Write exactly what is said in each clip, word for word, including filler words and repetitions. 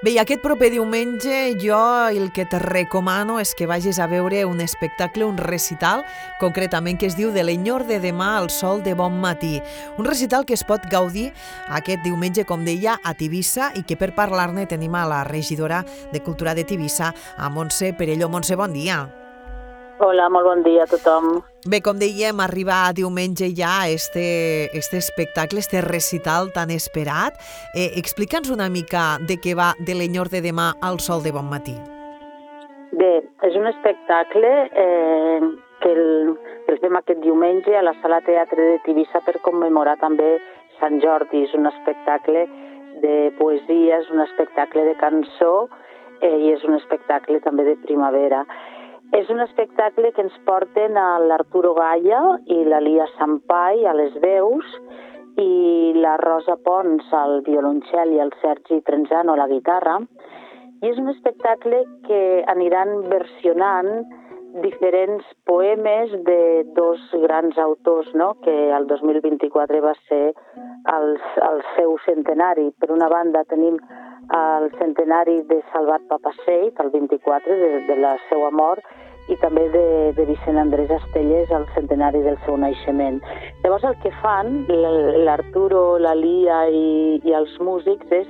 Bé, i aquest proper diumenge jo el que te recomano és que vagis a veure un espectacle, un recital, concretament que es diu De l'enyor de demà al sol de bon matí. Un recital que es pot gaudir aquest diumenge, com deia, a Tivissa i que per parlar-ne tenim a la regidora de Cultura de Tivissa, a Montse Perelló. Montse, bon dia. Hola, molt bon dia a tothom. Bé, com dèiem, arriba diumenge ja este, este espectacle, este recital tan esperat. Eh, Explica'ns una mica de què va De l'enyor de demà al sol de bon matí. Bé, és un espectacle eh, que, el, que el fem aquest diumenge a la Sala Teatre de Tivissa per commemorar també Sant Jordi. És un espectacle de poesia, és un espectacle de cançó eh, i és un espectacle també de primavera. És un espectacle que ens porten a l'Arturo Gaya i la Lia Sampai a les veus i la Rosa Pons al violoncel i el Sergi Trenzano a la guitarra. I és un espectacle que aniran versionant diferents poemes de dos grans autors, no? Que el dos mil vint-i-quatre va ser el, el seu centenari. Per una banda tenim el centenari de Salvat Papasseit, el vint-i-quatre, de, de la seva mort, i també de, de Vicent Andrés Estellés, el centenari del seu naixement. Llavors el que fan l'Arturo, la Lia i, i els músics és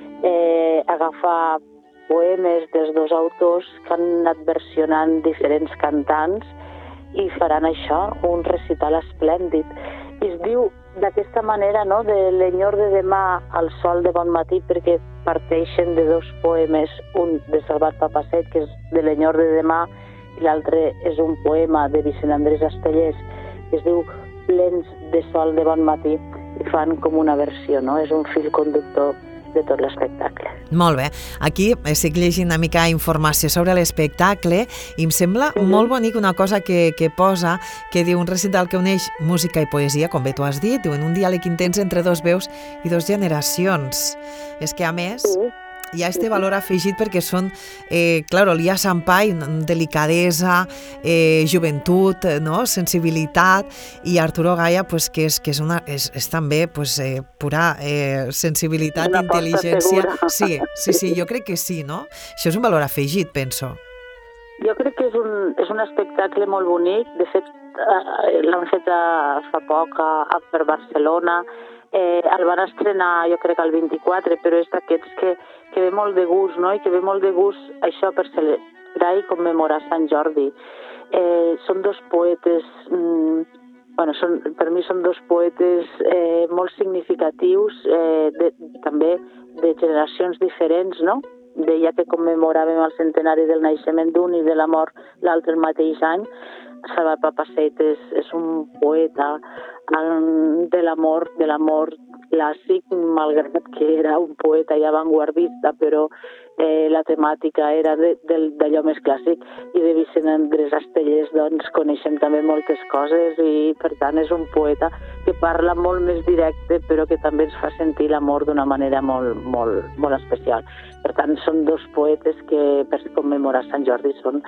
eh, agafar poemes dels dos autors que han anat versionant diferents cantants i faran això, un recital esplèndid. I es diu d'aquesta manera, no?, de l'enyor de demà al sol de bon matí, perquè parteixen de dos poemes, un de Salvat Papasseit, que és de l'enyor de demà, i l'altre és un poema de Vicent Andrés Estellés, que es diu Plens de sol de bon matí, i fan com una versió, no? És un fil conductor de tot l'espectacle. Molt bé. Aquí estic llegint una mica informació sobre l'espectacle i em sembla mm-hmm. molt bonic una cosa que, que posa, que diu un recital que uneix música i poesia, com bé tu has dit, diu en un diàleg intens entre dos veus i dos generacions. És que a més... Sí. Hi ha este valor afegit perquè són, eh, claro, Lia Sampai, delicadesa, eh, joventut, no?, sensibilitat, i Arturo Gaya, pues, que, és, que és, una, és, és també pues, eh, pura eh, sensibilitat, intel·ligència. Sí, sí, sí, jo crec que sí, no? Això és un valor afegit, penso. Jo crec que és un, és un espectacle molt bonic. De fet, eh, l'han fet a, fa poc a, a per Barcelona. Eh, el van estrenar, jo crec, el vint-i-quatre, però és d'aquests que, que ve molt de gust, no?, i que ve molt de gust això per celebrar i commemorar Sant Jordi. Eh, són dos poetes, mm, bueno, són, per mi són dos poetes eh, molt significatius, eh, de, també de generacions diferents, no?, deia que commemoràvem el centenari del naixement d'un i de la mort l'altre el mateix any. Salvat Papasseit és, és un poeta de l'amor, de l'amor clàssic, malgrat que era un poeta i avantguardista, però eh, la temàtica era d'allò més clàssic. I de Vicent Andrés Estellés doncs, coneixem també moltes coses i, per tant, és un poeta que parla molt més directe, però que també ens fa sentir l'amor d'una manera molt, molt, molt especial. Per tant, són dos poetes que, per commemorar Sant Jordi, són...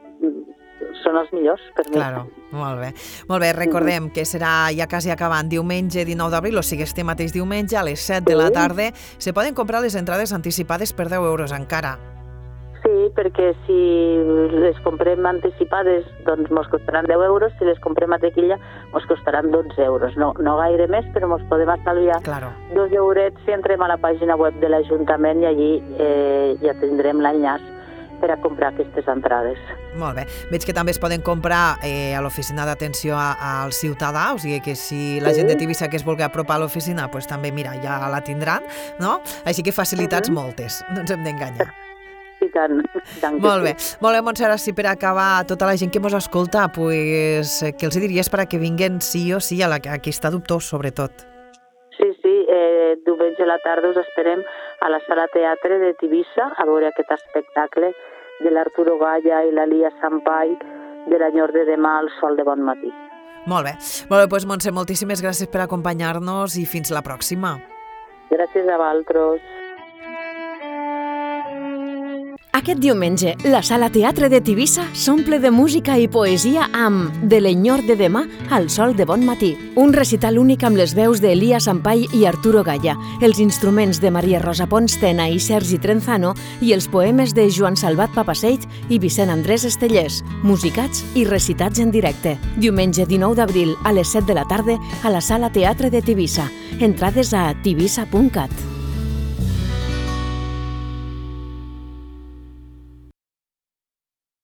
són els millors per mi. Claro, molt bé. Molt bé, recordem que serà ja quasi acabant diumenge dinou d'abril, o sigui, este mateix diumenge a les set de la tarda. Se poden comprar les entrades anticipades per deu euros encara. Sí, perquè si les comprem anticipades doncs mos costaran deu euros, si les comprem a taquilla mos costaran dotze euros. No, no gaire més, però mos podem estalviar claro. dos eurets si entrem a la pàgina web de l'Ajuntament i allí eh, ja tindrem l'enllaç per a comprar aquestes entrades. Molt bé. Veig que també es poden comprar eh, a l'oficina d'atenció al ciutadà, o sigui que si la gent de Tivissa que es vulgui apropar a l'oficina, pues també, mira, ja la tindran, no? Així que facilitats uh-huh. moltes, no ens hem d'enganyar. I tant, tant Molt bé. Sí. Molt bé, Montse, ara sí, per acabar, tota la gent que mos escolta, pues, què els diries per a que vinguen sí o sí, a, la, a qui està dubtós, sobretot? Sí, sí, eh, diumenge a la tarda us esperem a la Sala Teatre de Tivissa a veure aquest espectacle de l'Arturo Gaya i la Lia Sampai de l'enyor de demà al sol de bon matí. Molt bé. Molt bé, doncs, Montse, moltíssimes gràcies per acompanyar-nos i fins la pròxima. Gràcies a vosaltres. Aquest diumenge, la Sala Teatre de Tivissa s'omple de música i poesia amb De l'enyor de demà al sol de bon matí. Un recital únic amb les veus d'Elias Ampai i Arturo Gaya, els instruments de Maria Rosa Pons Tena i Sergi Trenzano i els poemes de Joan Salvat Papaseit i Vicent Andrés Estellers, musicats i recitats en directe. Diumenge dinou d'abril a les set de la tarda a la Sala Teatre de Tivissa. Entrades a tivissa punt cat.